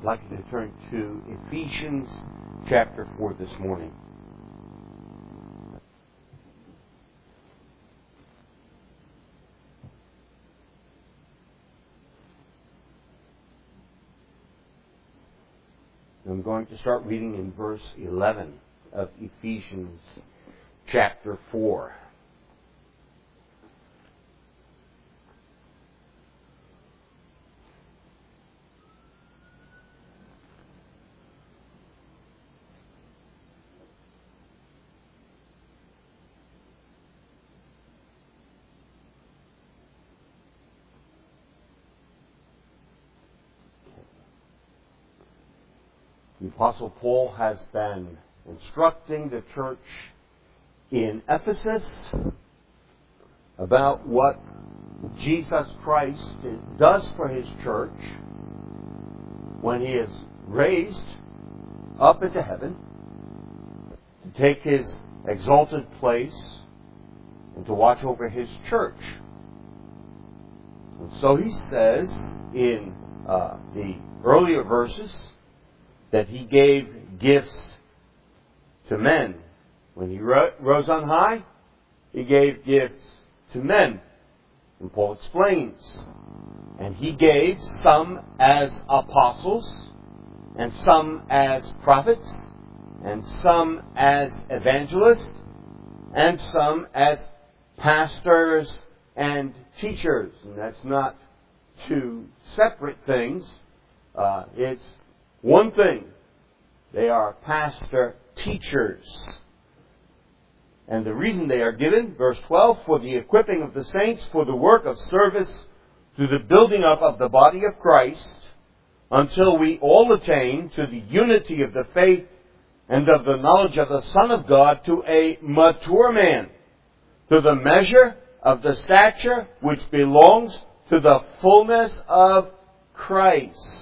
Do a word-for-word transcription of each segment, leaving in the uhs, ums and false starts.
like you to turn to Ephesians chapter four this morning. I'm going to start reading in verse eleven of Ephesians chapter four. The Apostle Paul has been instructing the church in Ephesus about what Jesus Christ does for His church when He is raised up into heaven to take His exalted place and to watch over His church. And so he says in uh, the earlier verses that He gave gifts to men. When He ro- rose on high, He gave gifts to men. And Paul explains. And He gave some as apostles, and some as prophets, and some as evangelists, and some as pastors and teachers. And that's not two separate things. Uh, it's one thing. They are pastor teachers. And the reason they are given, verse twelve, for the equipping of the saints for the work of service to the building up of the body of Christ, until we all attain to the unity of the faith and of the knowledge of the Son of God, to a mature man, to the measure of the stature which belongs to the fullness of Christ.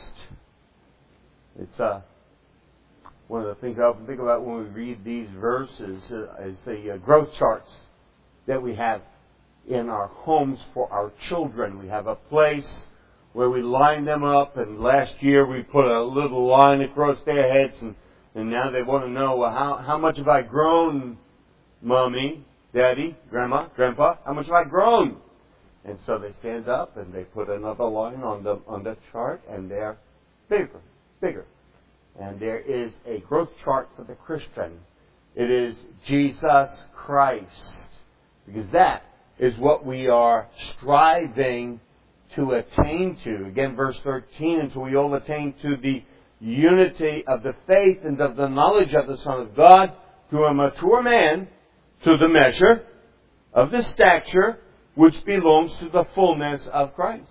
It's uh, one of the things I often think about when we read these verses uh, is the uh, growth charts that we have in our homes for our children. We have a place where we line them up, and last year we put a little line across their heads, and, and now they want to know, well, how, how much have I grown, Mommy, Daddy, Grandma, Grandpa? How much have I grown? And so they stand up and they put another line on the on the chart, and they're bigger. Bigger. And there is a growth chart for the Christian. It is Jesus Christ. Because that is what we are striving to attain to. Again, verse thirteen, until we all attain to the unity of the faith and of the knowledge of the Son of God, to a mature man, to the measure of the stature which belongs to the fullness of Christ.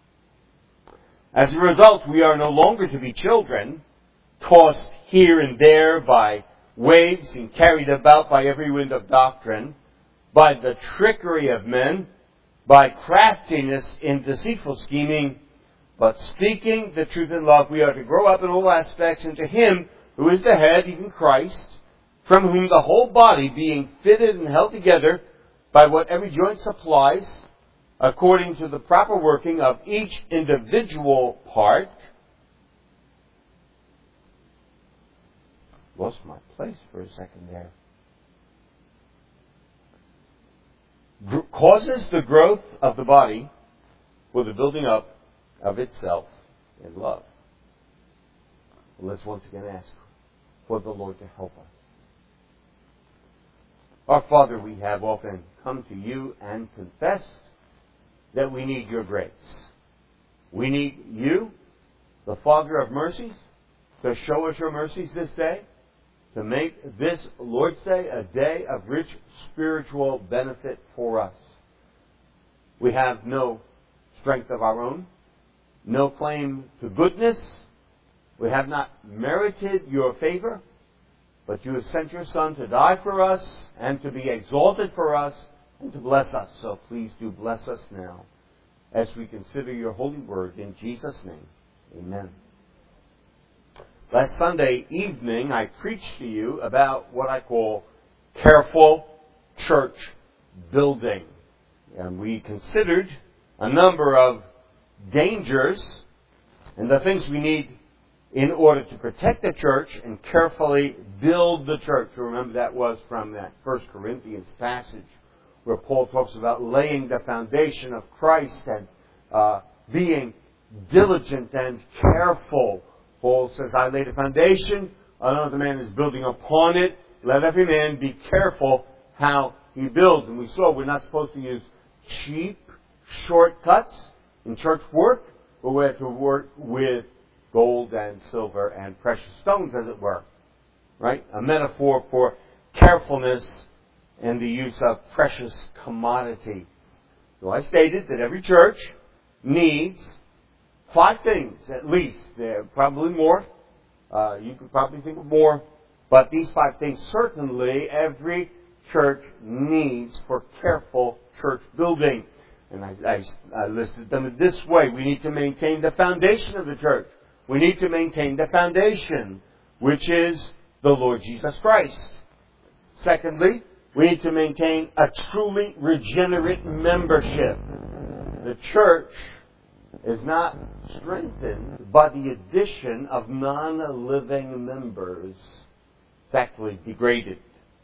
As a result, we are no longer to be children, tossed here and there by waves and carried about by every wind of doctrine, by the trickery of men, by craftiness in deceitful scheming, but speaking the truth in love, we are to grow up in all aspects into Him who is the head, even Christ, from whom the whole body, being fitted and held together by what every joint supplies, according to the proper working of each individual part. Lost my place for a second there. Gr- causes the growth of the body for the building up of itself in love. And let's once again ask for the Lord to help us. Our Father, we have often come to You and confessed that we need Your grace. We need You, the Father of mercies, to show us Your mercies this day, to make this Lord's Day a day of rich spiritual benefit for us. We have no strength of our own, no claim to goodness. We have not merited Your favor, but You have sent Your Son to die for us and to be exalted for us and to bless us. So please do bless us now as we consider Your holy word. In Jesus' name, amen. Last Sunday evening, I preached to you about what I call careful church building. And we considered a number of dangers and the things we need in order to protect the church and carefully build the church. Remember, that was from that First Corinthians passage where Paul talks about laying the foundation of Christ and uh, being diligent and careful. Paul says, I laid a foundation, another man is building upon it. Let every man be careful how he builds. And we saw we're not supposed to use cheap shortcuts in church work, but we have to work with gold and silver and precious stones, as it were. Right? A metaphor for carefulness and the use of precious commodities. So I stated that every church needs five things, at least. There are probably more. Uh, you could probably think of more. But these five things certainly every church needs for careful church building. And I, I, I listed them this way. We need to maintain the foundation of the church. We need to maintain the foundation, which is the Lord Jesus Christ. Secondly, we need to maintain a truly regenerate membership. The church is not strengthened by the addition of non-living members. It's actually degraded.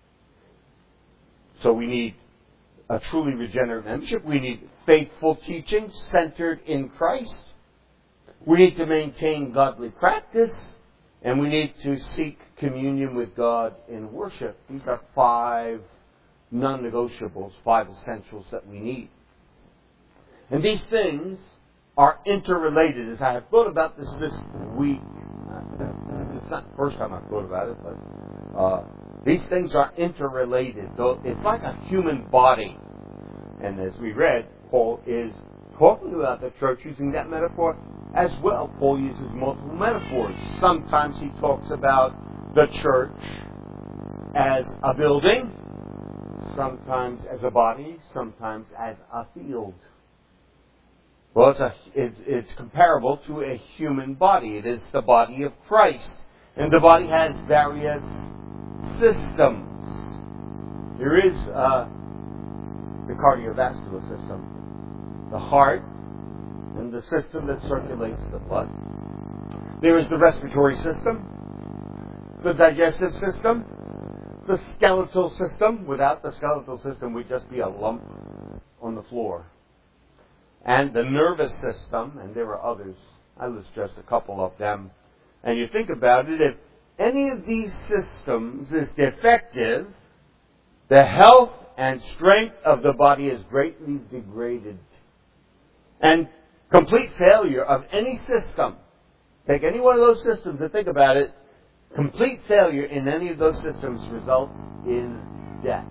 So we need a truly regenerate membership. We need faithful teaching centered in Christ. We need to maintain godly practice. And we need to seek communion with God in worship. These are five non-negotiables, five essentials that we need. And these things are interrelated. As I have thought about this this week, it's not the first time I've thought about it, but uh, these things are interrelated. So it's like a human body. And as we read, Paul is talking about the church using that metaphor as well. Paul uses multiple metaphors. Sometimes he talks about the church as a building, sometimes as a body, sometimes as a field. Well, it's, a, it's, it's comparable to a human body. It is the body of Christ. And the body has various systems. There is uh, the cardiovascular system, the heart, and the system that circulates the blood. There is the respiratory system, the digestive system, the skeletal system. Without the skeletal system, we'd just be a lump on the floor. And the nervous system, and there are others. I list just a couple of them. And you think about it, if any of these systems is defective, the health and strength of the body is greatly degraded. And complete failure of any system, take any one of those systems and think about it, complete failure in any of those systems results in death.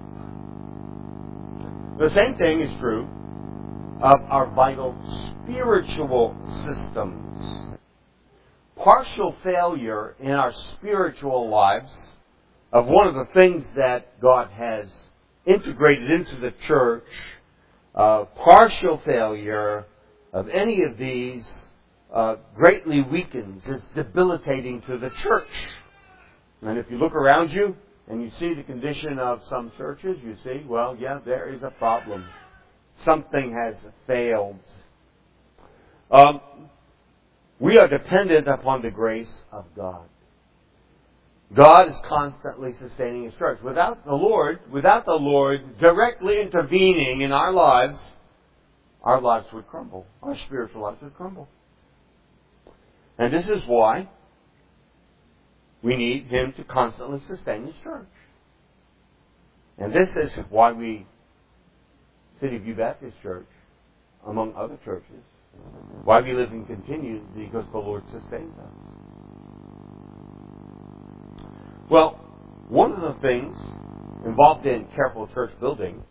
The same thing is true of our vital spiritual systems. Partial failure in our spiritual lives of one of the things that God has integrated into the church, uh, partial failure of any of these uh, greatly weakens. It's debilitating to the church. And if you look around you and you see the condition of some churches, you see, well, yeah, there is a problem. Something has failed. Um, we are dependent upon the grace of God. God is constantly sustaining His church. Without the Lord, without the Lord directly intervening in our lives, our lives would crumble. Our spiritual lives would crumble. And this is why we need Him to constantly sustain His church. And this is why we, City View Baptist Church, among other churches, why we live and continue, because the Lord sustains us. Well, one of the things involved in careful church building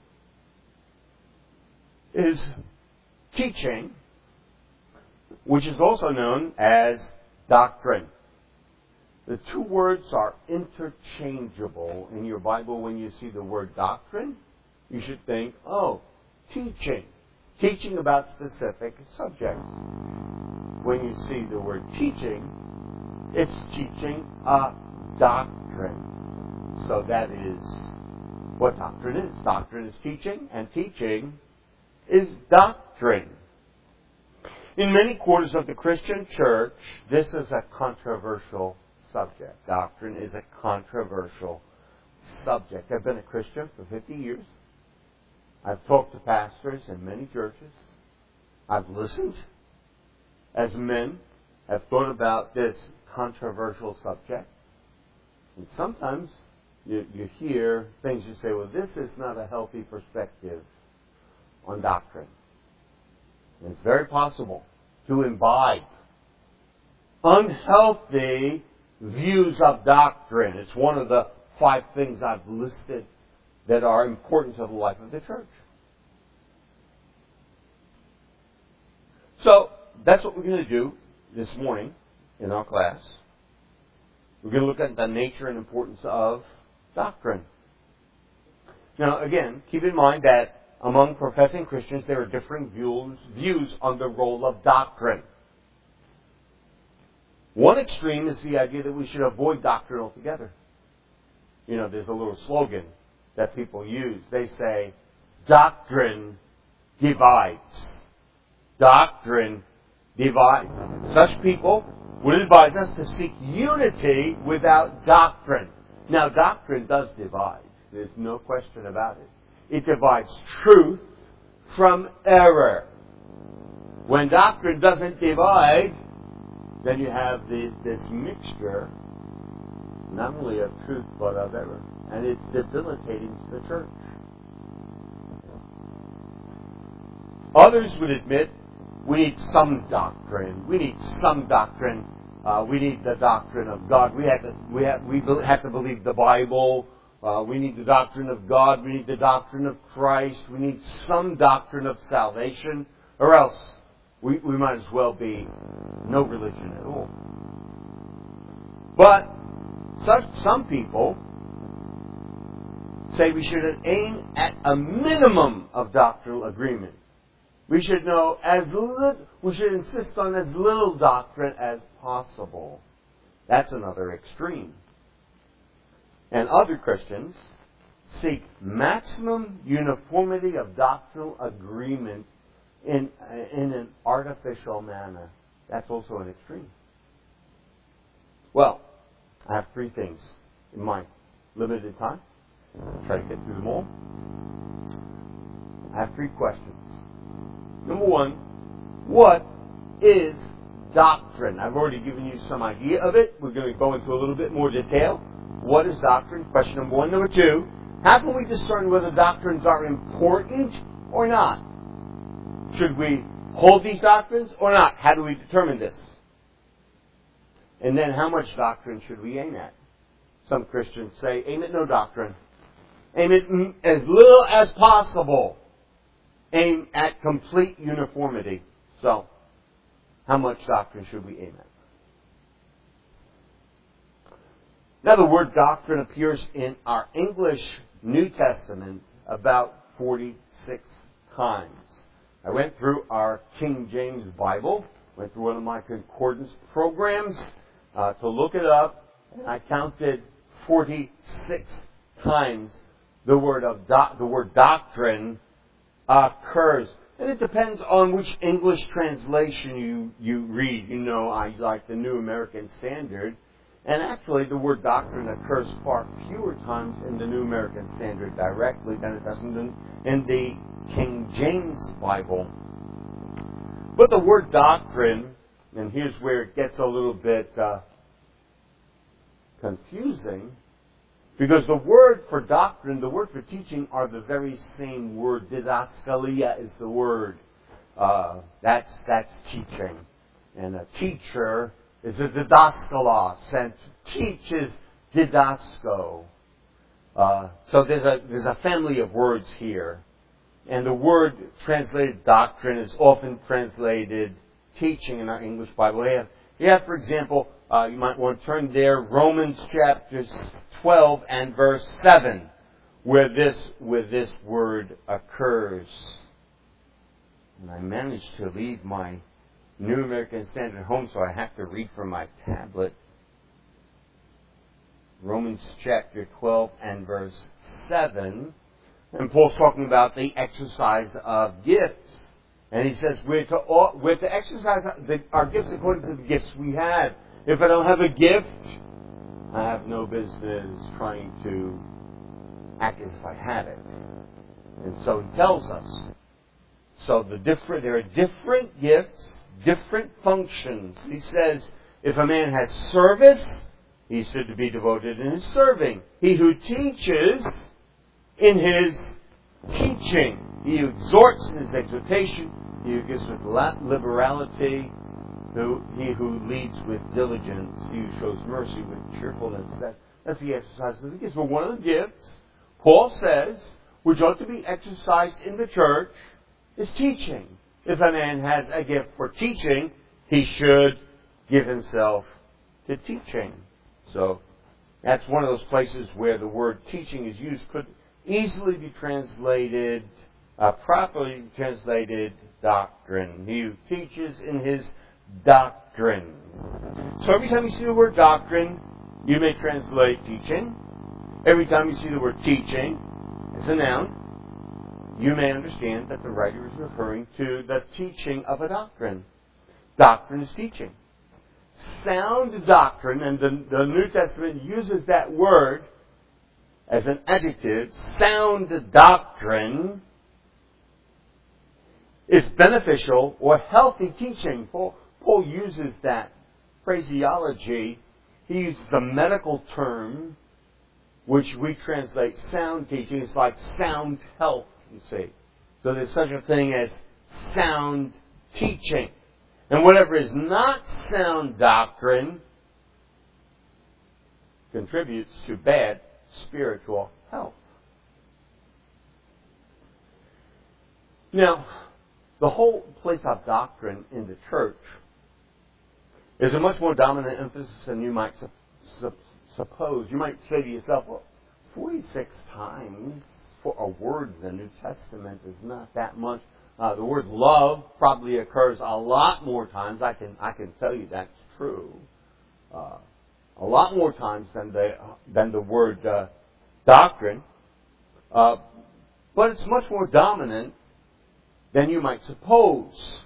is teaching, which is also known as doctrine. The two words are interchangeable. In your Bible, when you see the word doctrine, you should think, oh, teaching. Teaching about specific subjects. When you see the word teaching, it's teaching a doctrine. So that is what doctrine is. Doctrine is teaching, and teaching is doctrine. In many quarters of the Christian church, this is a controversial subject. Doctrine is a controversial subject. I've been a Christian for fifty years. I've talked to pastors in many churches. I've listened as men have thought about this controversial subject. And sometimes you, you hear things you say, well, this is not a healthy perspective on doctrine. And it's very possible to imbibe unhealthy views of doctrine. It's one of the five things I've listed that are important to the life of the church. So, that's what we're going to do this morning in our class. We're going to look at the nature and importance of doctrine. Now, again, keep in mind that among professing Christians, there are differing views, views on the role of doctrine. One extreme is the idea that we should avoid doctrine altogether. You know, there's a little slogan that people use. They say, doctrine divides. Doctrine divides. Such people would advise us to seek unity without doctrine. Now, doctrine does divide. There's no question about it. It divides truth from error. When doctrine doesn't divide, then you have the, this mixture, not only of truth but of error. And it's debilitating to the church. Others would admit we need some doctrine. We need some doctrine. Uh, we need the doctrine of God. We have to, we have, we have to believe the Bible. Uh, we need the doctrine of God. We need the doctrine of Christ. We need some doctrine of salvation, or else we, we might as well be no religion at all. But such, some people say we should aim at a minimum of doctrinal agreement. We should know as little, we should insist on as little doctrine as possible. That's another extreme. And other Christians seek maximum uniformity of doctrinal agreement in, in an artificial manner. That's also an extreme. Well, I have three things in my limited time. I'll try to get through them all. I have three questions. Number one, what is doctrine? I've already given you some idea of it. We're going to go into a little bit more detail. What is doctrine? Question number one. Number two, how can we discern whether doctrines are important or not? Should we hold these doctrines or not? How do we determine this? And then how much doctrine should we aim at? Some Christians say, aim at no doctrine. Aim at as little as possible. Aim at complete uniformity. So, how much doctrine should we aim at? Now, the word doctrine appears in our English New Testament about forty-six times. I went through our King James Bible, went through one of my concordance programs uh, to look it up, and I counted forty-six times the word of do- the word doctrine occurs. And it depends on which English translation you, you read. You know, I like the New American Standard. And actually, the word doctrine occurs far fewer times in the New American Standard directly than it does in the, in the King James Bible. But the word doctrine, and here's where it gets a little bit uh, confusing, because the word for doctrine, the word for teaching, are the very same word. Didaskalia is the word. Uh, that's that's teaching. And a teacher is a didaskalos, and teach is didasko. Uh, so there's a there's a family of words here. And the word translated doctrine is often translated teaching in our English Bible. You have, you have for example, uh, you might want to turn there, Romans chapter twelve and verse seven, where this, where this word occurs. And I managed to leave my New American Standard home, so I have to read from my tablet. Romans chapter twelve and verse seven. And Paul's talking about the exercise of gifts. And he says we're to, all, we're to exercise the, our gifts according to the gifts we have. If I don't have a gift, I have no business trying to act as if I had it. And so he tells us. So the different, there are different gifts, different functions. He says, if a man has service, he's to be devoted in his serving. He who teaches, in his teaching. He who exhorts in his exhortation. He who gives with liberality. Who, he who leads with diligence. He who shows mercy with cheerfulness. That, that's the exercise of the gifts. But one of the gifts, Paul says, which ought to be exercised in the church, is teaching. If a man has a gift for teaching, he should give himself to teaching. So, that's one of those places where the word teaching is used. Could easily be translated, uh, properly translated, doctrine. He who teaches in his doctrine. So every time you see the word doctrine, you may translate teaching. Every time you see the word teaching as a noun, you may understand that the writer is referring to the teaching of a doctrine. Doctrine is teaching. Sound doctrine, and the, the New Testament uses that word as an adjective, sound doctrine is beneficial or healthy teaching. Paul, Paul uses that phraseology. He uses the medical term, which we translate sound teaching. It's like sound health, you see. So there's such a thing as sound teaching. And whatever is not sound doctrine contributes to bad spiritual health. Now, the whole place of doctrine in the church is a much more dominant emphasis than you might su- su- suppose. You might say to yourself, well, forty-six times for a word in the New Testament is not that much. Uh, the word love probably occurs a lot more times. I can I can tell you that's true. Uh, a lot more times than the than the word uh, doctrine. Uh, but it's much more dominant than you might suppose.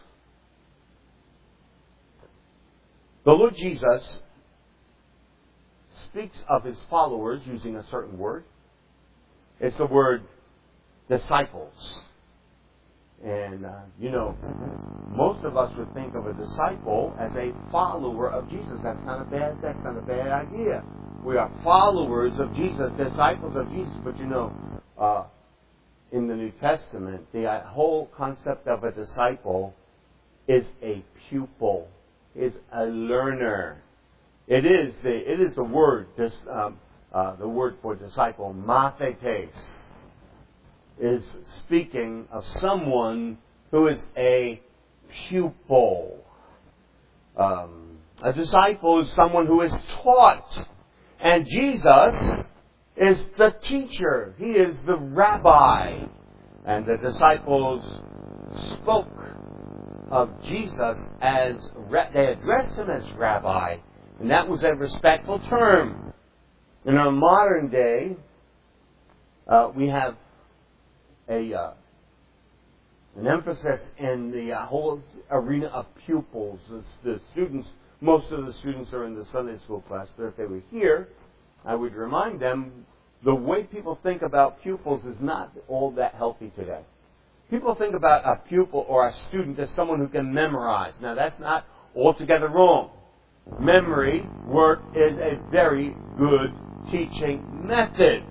The Lord Jesus speaks of his followers using a certain word. It's the word disciples. And, uh, you know, most of us would think of a disciple as a follower of Jesus. That's not a bad, that's not a bad idea. We are followers of Jesus, disciples of Jesus. But, you know, uh, in the New Testament, the whole concept of a disciple is a pupil, is a learner. It is the, it is the word, this, um, uh, the word for disciple, mathetes, is speaking of someone who is a pupil. Um, a disciple is someone who is taught. And Jesus is the teacher. He is the rabbi. And the disciples spoke of Jesus as, they addressed him as rabbi. And that was a respectful term. In our modern day, uh, we have a uh, an emphasis in the uh, whole arena of pupils. It's the students, most of the students are in the Sunday school class, but if they were here, I would remind them the way people think about pupils is not all that healthy today. People think about a pupil or a student as someone who can memorize. Now, that's not altogether wrong. Memory work is a very good teaching method.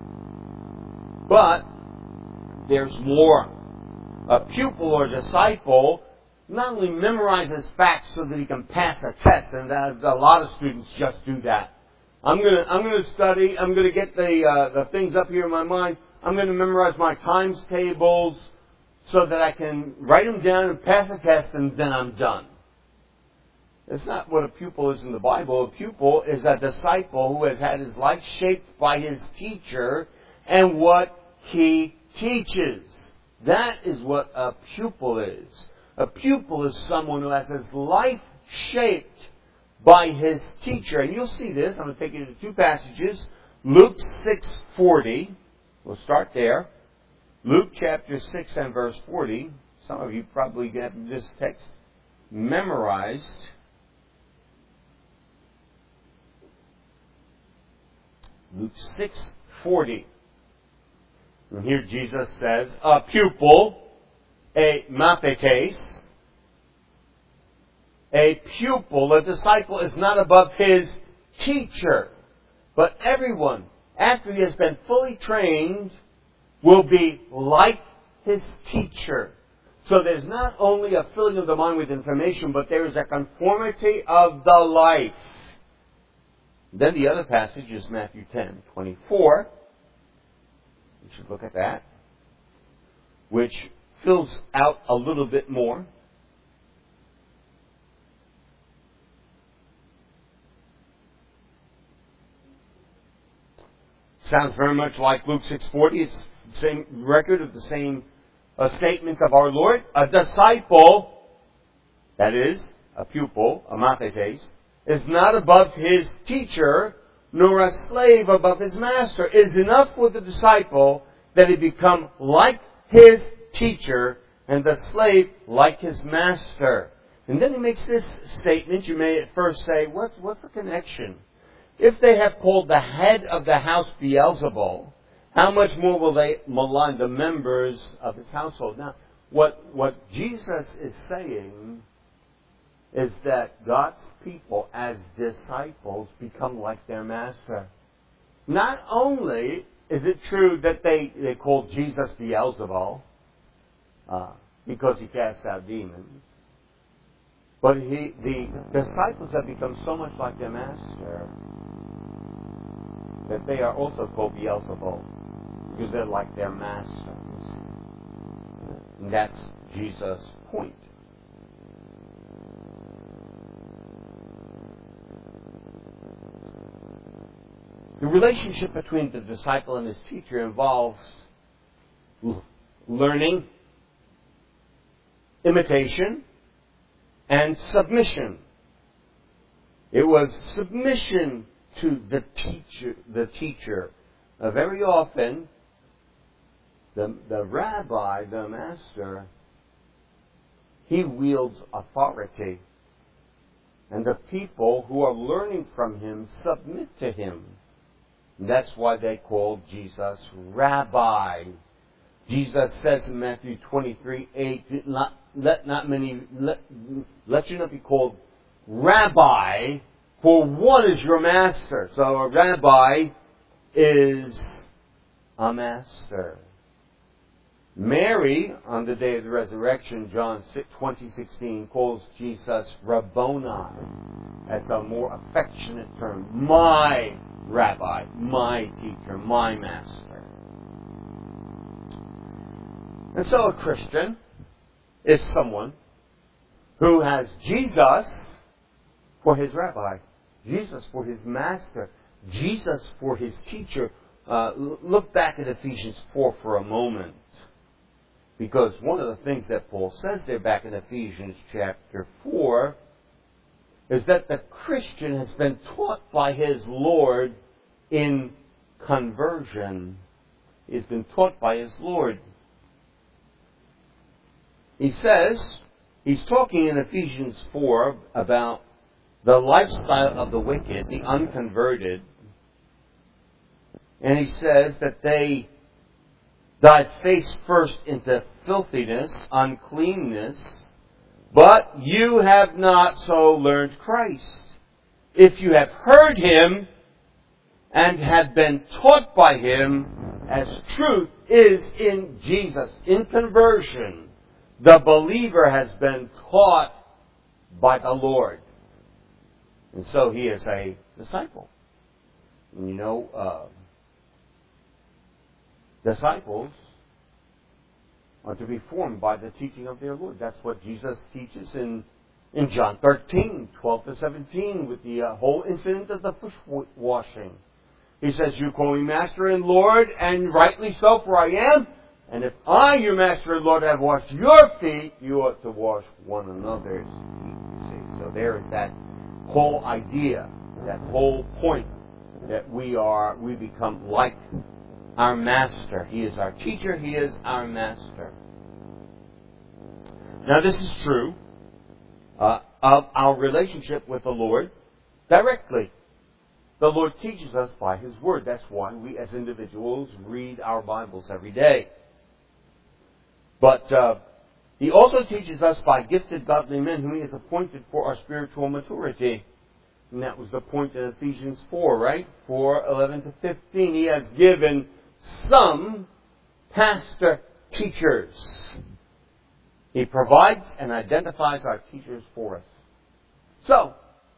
But there's more. A pupil or disciple not only memorizes facts so that he can pass a test, and that, a lot of students just do that. I'm gonna I'm gonna study. I'm gonna get the uh, the things up here in my mind. I'm gonna memorize my times tables so that I can write them down and pass a test, and then I'm done. It's not what a pupil is in the Bible. A pupil is a disciple who has had his life shaped by his teacher and what he teaches. That is what a pupil is. A pupil is someone who has his life shaped by his teacher. And you'll see this. I'm going to take you to two passages. Luke six forty. We'll start there. Luke chapter six and verse forty some of you probably have this text memorized. Luke six forty. And here Jesus says, a pupil, a mathetes, a pupil, a disciple is not above his teacher, but everyone, after he has been fully trained, will be like his teacher. So there's not only a filling of the mind with information, but there is a conformity of the life. Then the other passage is Matthew ten twenty-four. We should look at that, which fills out a little bit more. Sounds very much like Luke six forty. It's the same record of the same uh, statement of our Lord. A disciple, that is, a pupil, a mathetes, is not above his teacher, nor a slave above his master. It is enough for the disciple that he become like his teacher, and the slave like his master. And then he makes this statement. You may at first say, what's, what's the connection? If they have called the head of the house Beelzebul, how much more will they malign the members of his household? Now, what, what Jesus is saying is that God's people, as disciples, become like their master. Not only is it true that they, they called Jesus Beelzebul, uh, because he cast out demons, but he, the disciples have become so much like their master that they are also called Beelzebul, because they're like their master. And that's Jesus' point. The relationship between the disciple and his teacher involves learning, imitation, and submission. It was submission to the teacher. The teacher. Uh, very often, the, the rabbi, the master, he wields authority. And the people who are learning from him submit to him. And that's why they call Jesus Rabbi. Jesus says in Matthew twenty-three eight, not, let not many let, let you not be called Rabbi, for one is your master. So a rabbi is a master. Mary, on the day of the resurrection, John twenty sixteen, calls Jesus Rabboni. That's a more affectionate term. My rabbi, my teacher, my master. And so a Christian is someone who has Jesus for his rabbi, Jesus for his master, Jesus for his teacher. Uh, look back at Ephesians four for a moment. Because one of the things that Paul says there back in Ephesians chapter four is that the Christian has been taught by his Lord in conversion. He's been taught by his Lord. He says, he's talking in Ephesians four about the lifestyle of the wicked, the unconverted. And he says that they dive face first into filthiness, uncleanness, but you have not so learned Christ. If you have heard him and have been taught by him, as truth is in Jesus, in conversion, the believer has been taught by the Lord. And so he is a disciple. And you know, uh, disciples are to be formed by the teaching of their Lord. That's what Jesus teaches in, in John thirteen, twelve to seventeen, with the uh, whole incident of the foot washing. He says, you call me Master and Lord, and rightly so, for I am. And if I, your Master and Lord, have washed your feet, you ought to wash one another's feet. You see? So there is that whole idea, that whole point, that we are, we become like our Master. He is our teacher. He is our Master. Now this is true uh, of our relationship with the Lord directly. The Lord teaches us by His Word. That's why we as individuals read our Bibles every day. But uh, He also teaches us by gifted godly men whom He has appointed for our spiritual maturity. And that was the point in Ephesians four, right? four, eleven to fifteen. He has given some pastor teachers. He provides and identifies our teachers for us. So,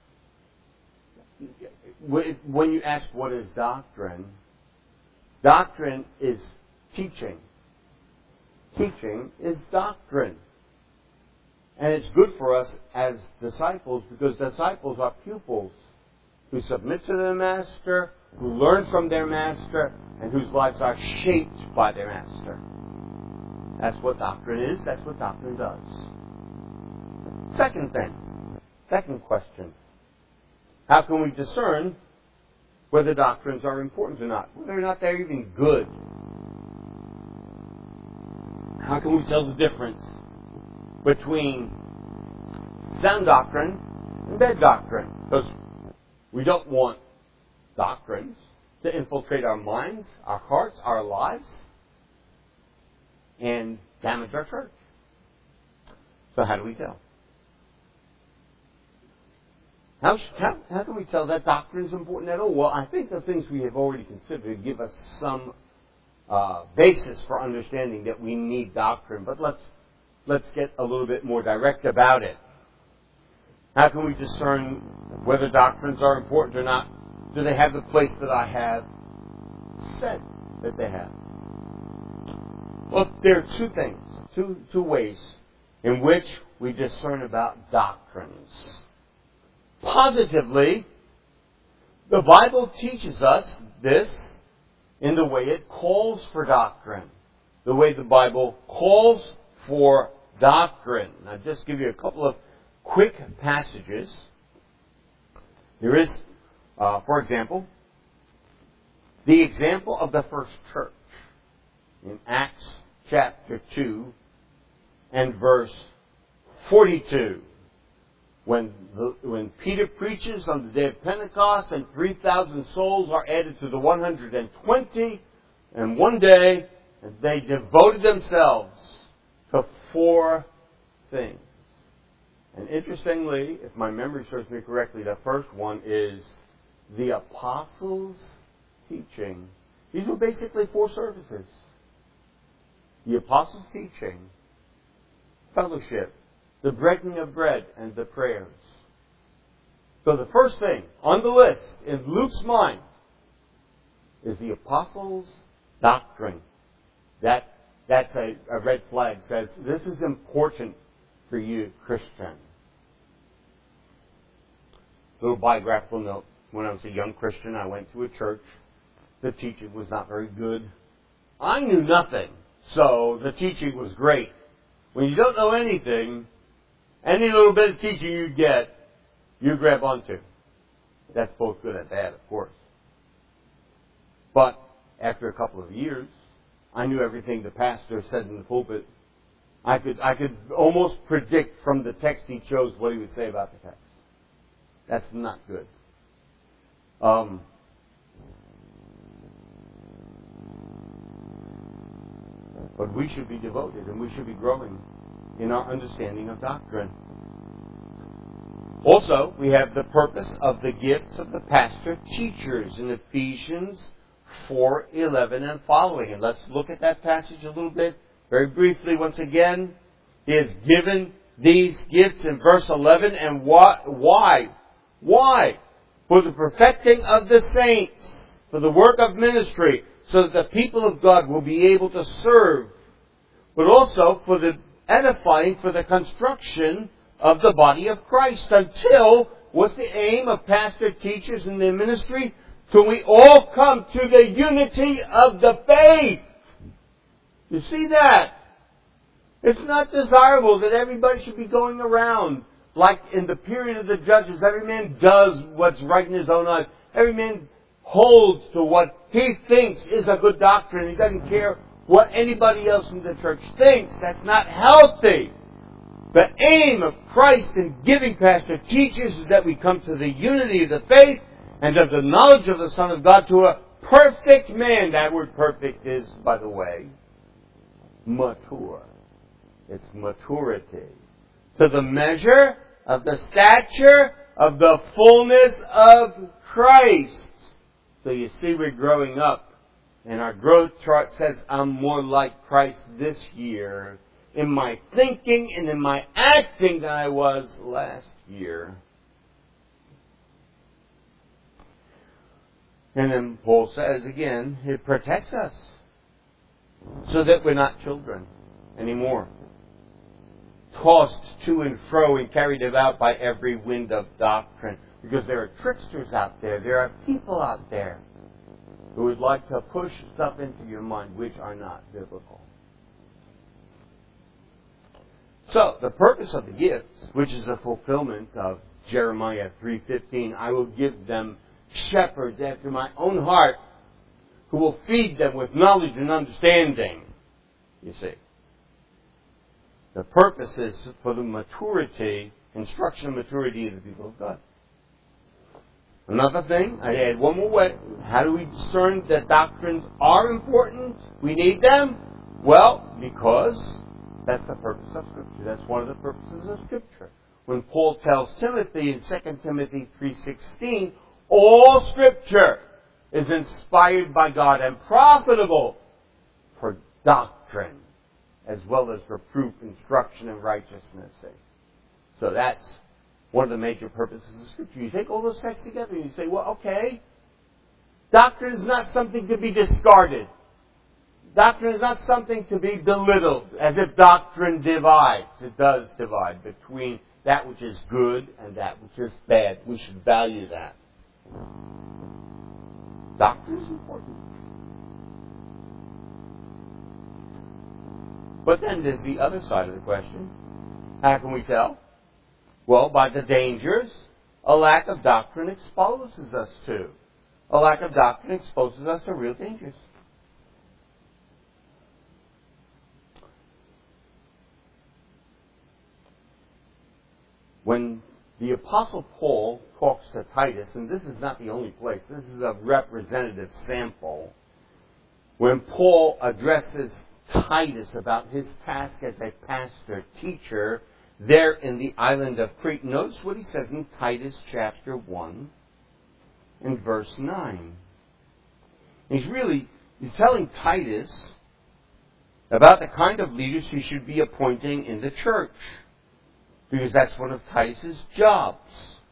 when you ask what is doctrine, doctrine is teaching. Teaching is doctrine. And it's good for us as disciples because disciples are pupils who submit to their master, who learn from their master, and whose lives are shaped by their master. That's what doctrine is. That's what doctrine does. Second thing. Second question. How can we discern whether doctrines are important or not? Whether or not they're even good? How can we tell the difference between sound doctrine and bad doctrine? Because we don't want doctrines to infiltrate our minds, our hearts, our lives, and damage our church. So how do we tell? How, how, how can we tell that doctrine is important at all? Well, I think the things we have already considered give us some uh, basis for understanding that we need doctrine. But let's let's get a little bit more direct about it. How can we discern whether doctrines are important or not? Do they have the place that I have said that they have? Well, there are two things, two two ways in which we discern about doctrines. Positively, the Bible teaches us this in the way it calls for doctrine. The way the Bible calls for doctrine. I'll just give you a couple of quick passages. There is, uh, for example, the example of the first church in Acts chapter two and verse forty-two. When, the, when Peter preaches on the day of Pentecost and three thousand souls are added to the one hundred twenty in one day, and they devoted themselves to four things. And interestingly, if my memory serves me correctly, the first one is the apostles' teaching. These were basically four services. The apostles' teaching, fellowship, the breaking of bread, and the prayers. So the first thing on the list in Luke's mind is the apostles' doctrine. That, that's a, a red flag. Says, this is important for you, Christian. Little biographical note. When I was a young Christian, I went to a church. The teaching was not very good. I knew nothing, so the teaching was great. When you don't know anything, any little bit of teaching you get, you grab onto. That's both good and bad, of course. But after a couple of years, I knew everything the pastor said in the pulpit. I could I could almost predict from the text he chose what he would say about the text. That's not good. Um, but we should be devoted and we should be growing in our understanding of doctrine. Also, we have the purpose of the gifts of the pastor teachers in Ephesians four eleven and following. And let's look at that passage a little bit very briefly once again. He has given these gifts in verse eleven. And what, why? Why? For the perfecting of the saints, for the work of ministry, so that the people of God will be able to serve, but also for the edifying, for the construction of the body of Christ. Until, what's the aim of pastor teachers in their ministry? Till we all come to the unity of the faith. You see that? It's not desirable that everybody should be going around like in the period of the judges. Every man does what's right in his own eyes. Every man holds to what he thinks is a good doctrine. He doesn't care what anybody else in the church thinks. That's not healthy. The aim of Christ in giving pastor teachers is that we come to the unity of the faith and of the knowledge of the Son of God, to a perfect man. That word perfect is, by the way, mature. It's maturity. To the measure of the stature of the fullness of Christ. So you see, we're growing up. And our growth chart says I'm more like Christ this year in my thinking and in my acting than I was last year. And then Paul says again, it protects us so that we're not children anymore, tossed to and fro and carried about by every wind of doctrine. Because there are tricksters out there. There are people out there who would like to push stuff into your mind which are not biblical. So, the purpose of the gifts, which is the fulfillment of Jeremiah three fifteen, I will give them shepherds after my own heart who will feed them with knowledge and understanding. You see. The purpose is for the maturity, instruction and maturity of the people of God. Another thing, I add one more way. How do we discern that doctrines are important? We need them? Well, because that's the purpose of Scripture. That's one of the purposes of Scripture. When Paul tells Timothy in Second Timothy three sixteen, all Scripture is inspired by God and profitable for doctrine, as well as for proof, instruction, and righteousness. So that's one of the major purposes of Scripture. You take all those texts together and you say, well, okay, doctrine is not something to be discarded. Doctrine is not something to be belittled, as if doctrine divides. It does divide between that which is good and that which is bad. We should value that. Doctrine is important. But then there's the other side of the question. How can we tell? Well, by the dangers a lack of doctrine exposes us to. A lack of doctrine exposes us to real dangers. When the Apostle Paul talks to Titus, and this is not the only place, this is a representative sample, when Paul addresses Titus about his task as a pastor, teacher, there in the island of Crete, notice what he says in Titus chapter one and verse nine. He's really, he's telling Titus about the kind of leaders he should be appointing in the church. Because that's one of Titus's jobs.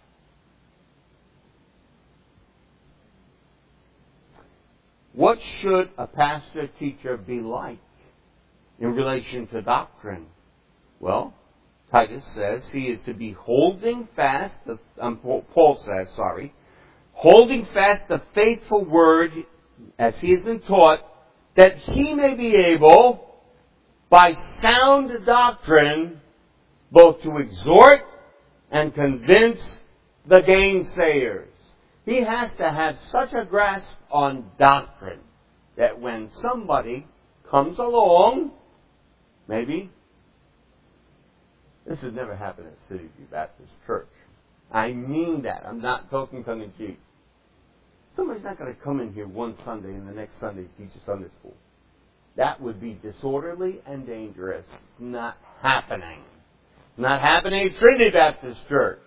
What should a pastor teacher be like in relation to doctrine? Well, Titus says he is to be holding fast, the, um, Paul says, sorry, holding fast the faithful word as he has been taught, that he may be able, by sound doctrine, both to exhort and convince the gainsayers. He has to have such a grasp on doctrine that when somebody comes along, maybe, this has never happened at City View Baptist Church. I mean that. I'm not talking tongue in cheek. Somebody's not going to come in here one Sunday and the next Sunday teach a Sunday school. That would be disorderly and dangerous. Not happening. Not happening at Trinity Baptist Church.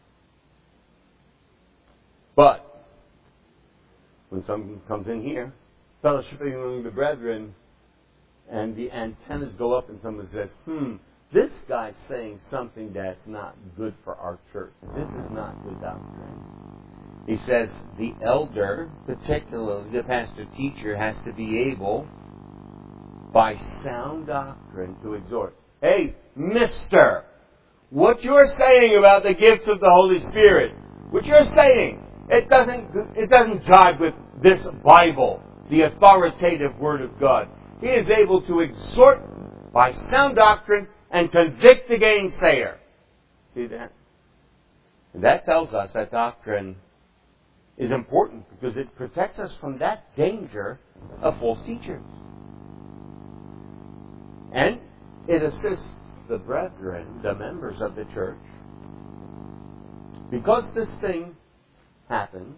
But when someone comes in here, fellowshipping among the brethren, and the antennas go up and someone says, hmm, this guy's saying something that's not good for our church. This is not good doctrine. He says the elder, particularly the pastor teacher, has to be able, by sound doctrine, to exhort. Hey, mister, what you're saying about the gifts of the Holy Spirit, what you're saying, it doesn't, it doesn't jive with this Bible, the authoritative Word of God. He is able to exhort by sound doctrine and convict the gainsayer. See that? And that tells us that doctrine is important because it protects us from that danger of false teachers. And it assists the brethren, the members of the church, because this thing happens,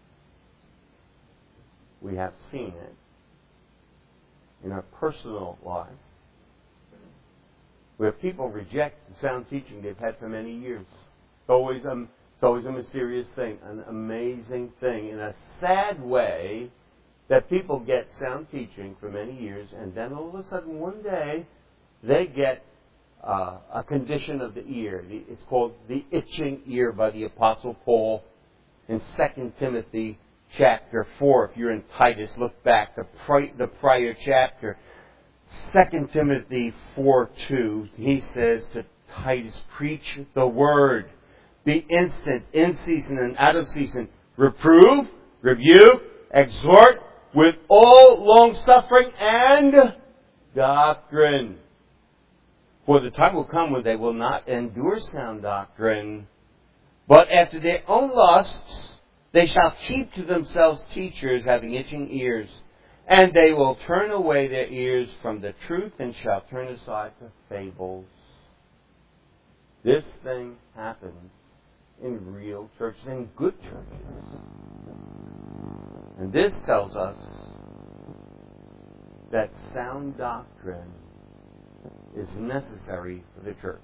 we have seen it in our personal lives, where people reject the sound teaching they've had for many years. It's always a, it's always a mysterious thing, an amazing thing, in a sad way, that people get sound teaching for many years, and then all of a sudden one day they get uh, a condition of the ear. It's called the itching ear by the Apostle Paul in Second Timothy chapter four. If you're in Titus, look back the, pri- the prior chapter. Second Timothy four two, he says to Titus, preach the word. Be instant, in season and out of season. Reprove, rebuke, exhort with all long suffering and doctrine. For the time will come when they will not endure sound doctrine, but after their own lusts they shall keep to themselves teachers having itching ears, and they will turn away their ears from the truth and shall turn aside to fables. This thing happens in real churches, in good churches. And this tells us that sound doctrine is necessary for the church.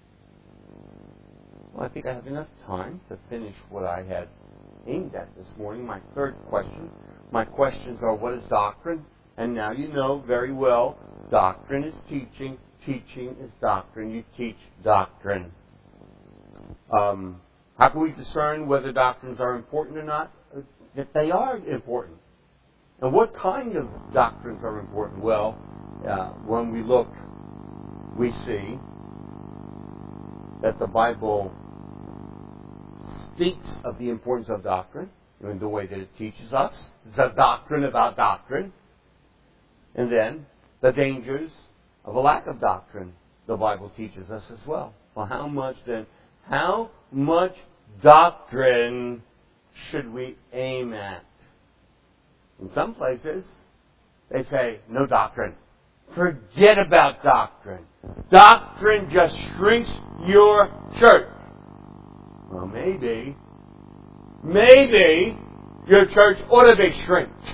Well, I think I have enough time to finish what I had aimed at this morning. My third question. My questions are, what is doctrine? And now you know very well, doctrine is teaching. Teaching is doctrine. You teach doctrine. Um, how can we discern whether doctrines are important or not? That they are important. And what kind of doctrines are important? Well, uh, when we look, we see that the Bible speaks of the importance of doctrine in the way that it teaches us. It's a doctrine about doctrine. And then the dangers of a lack of doctrine, the Bible teaches us as well. Well, how much then, how much doctrine should we aim at? In some places, they say, no doctrine. Forget about doctrine. Doctrine just shrinks your church. Well, maybe, maybe your church ought to be shrinked.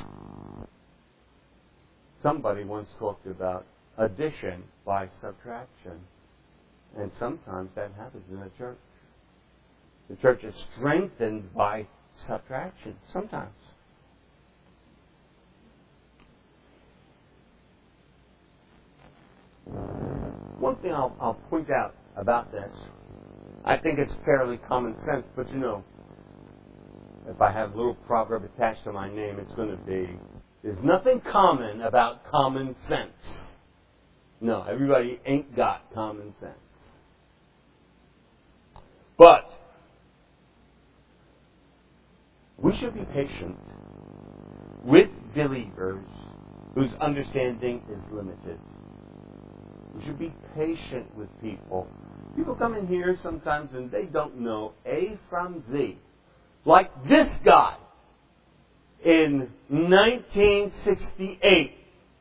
Somebody once talked about addition by subtraction. And sometimes that happens in a church. The church is strengthened by subtraction. Sometimes. One thing I'll, I'll point out about this, I think it's fairly common sense, but you know, if I have a little proverb attached to my name, it's going to be, there's nothing common about common sense. No, everybody ain't got common sense. But we should be patient with believers whose understanding is limited. We should be patient with people. People come in here sometimes and they don't know A from Z. Like this guy in nineteen sixty-eight.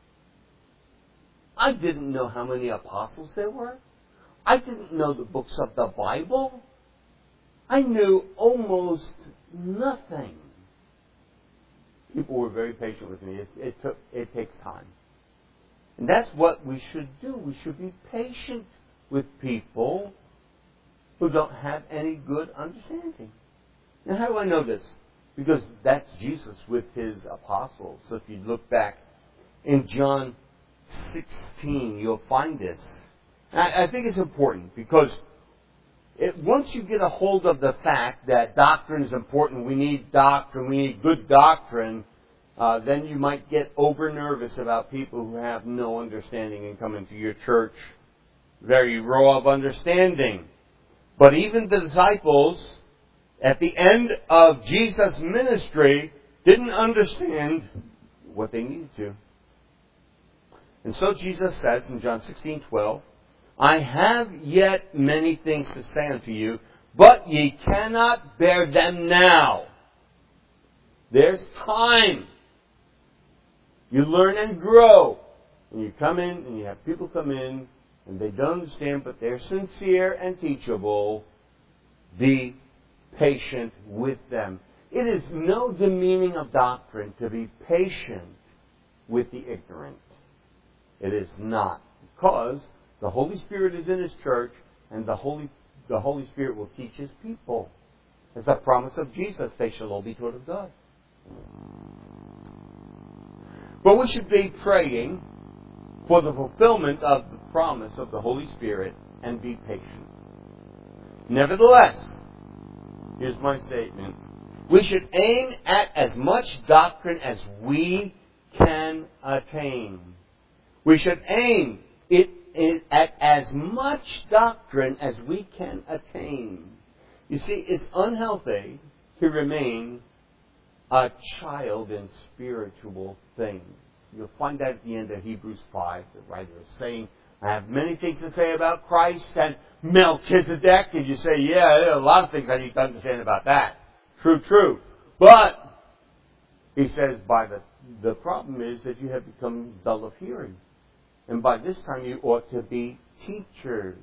I didn't know how many apostles there were. I didn't know the books of the Bible. I knew almost nothing. People were very patient with me. It, it took. It takes time. And that's what we should do. We should be patient with people who don't have any good understanding. Now, how do I know this? Because that's Jesus with His apostles. So if you look back in John sixteen, you'll find this. And I, I think it's important because it, once you get a hold of the fact that doctrine is important, we need doctrine, we need good doctrine, Uh, then you might get over nervous about people who have no understanding and come into your church very raw of understanding. But even the disciples, at the end of Jesus' ministry, didn't understand what they needed to. And so Jesus says in John sixteen twelve, I have yet many things to say unto you, but ye cannot bear them now. There's time. You learn and grow. And you come in and you have people come in and they don't understand, but they're sincere and teachable, be patient with them. It is no demeaning of doctrine to be patient with the ignorant. It is not. Because the Holy Spirit is in His church, and the Holy, the Holy Spirit will teach His people. It's the promise of Jesus, they shall all be taught of God. But we should be praying for the fulfillment of the promise of the Holy Spirit and be patient. Nevertheless, here's my statement. We should aim at as much doctrine as we can attain. We should aim it, it at as much doctrine as we can attain. You see, it's unhealthy to remain a child in spiritual things. You'll find that at the end of Hebrews five, the writer is saying, I have many things to say about Christ and Melchizedek. And you say, yeah, there are a lot of things I need to understand about that. True, true. But, he says, by the, the problem is that you have become dull of hearing. And by this time you ought to be teachers.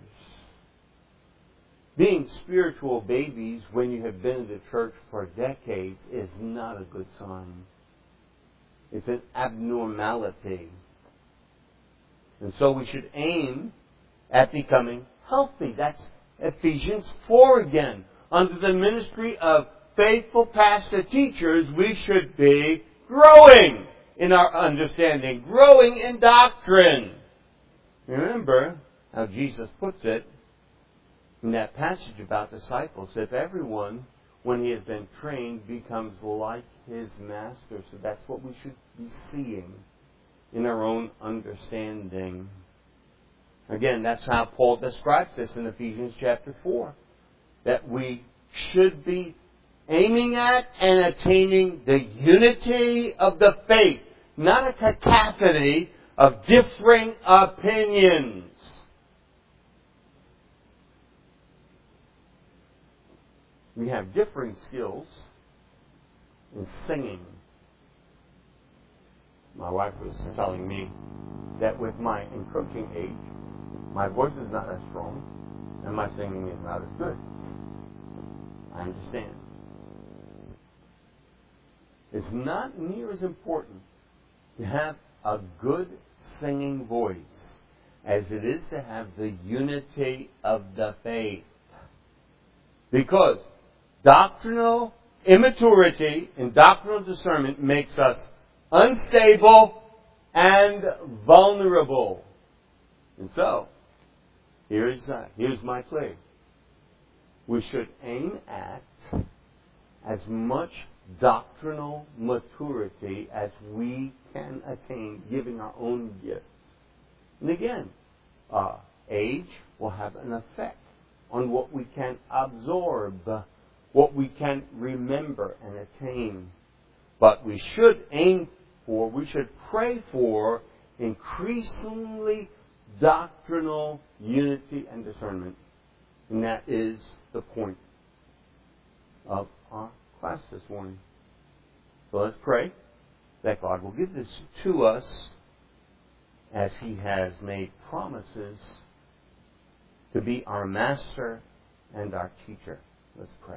Being spiritual babies when you have been in the church for decades is not a good sign. It's an abnormality. And so we should aim at becoming healthy. That's Ephesians four again. Under the ministry of faithful pastor teachers, we should be growing in our understanding, growing in doctrine. Remember how Jesus puts it in that passage about disciples. If everyone, when he has been trained, becomes like his master. So that's what we should be seeing in our own understanding. Again, that's how Paul describes this in Ephesians chapter four. That we should be aiming at and attaining the unity of the faith, not a cacophony of differing opinions. We have differing skills in singing. My wife was telling me that with my encroaching age, my voice is not as strong and my singing is not as good. I understand. It's not near as important to have a good singing voice as it is to have the unity of the faith. Because doctrinal immaturity and doctrinal discernment makes us unstable and vulnerable. And so, here's, uh, here's my plea. We should aim at as much doctrinal maturity as we can attain, giving our own gifts. And again, uh, age will have an effect on what we can absorb, what we can remember and attain. But we should aim for, we should pray for increasingly doctrinal unity and discernment. And that is the point of our class this morning. So let's pray that God will give this to us as He has made promises to be our master and our teacher. Let's pray.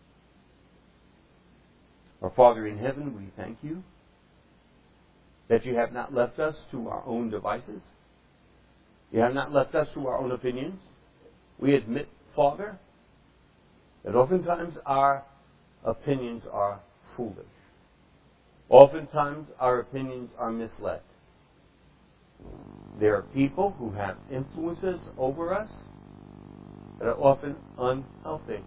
Our Father in heaven, we thank You that You have not left us to our own devices. You have not left us to our own opinions. We admit, Father, that oftentimes our opinions are foolish. Oftentimes our opinions are misled. There are people who have influences over us that are often unhealthy.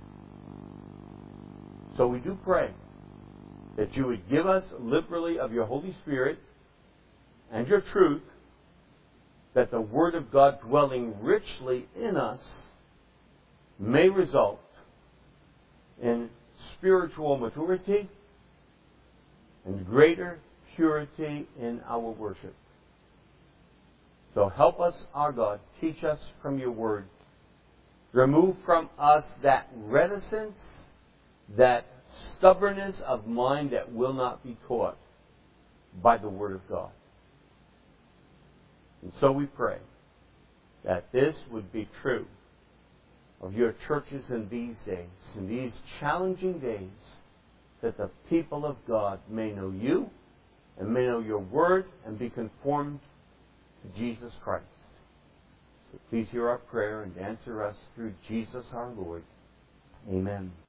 So we do pray that You would give us liberally of Your Holy Spirit and Your truth, that the Word of God dwelling richly in us may result in spiritual maturity and greater purity in our worship. So help us, our God. Teach us from Your Word. Remove from us that reticence, that stubbornness of mind that will not be taught by the Word of God. And so we pray that this would be true of your churches in these days, in these challenging days, that the people of God may know you and may know your word and be conformed to Jesus Christ. So please hear our prayer and answer us through Jesus our Lord. Amen.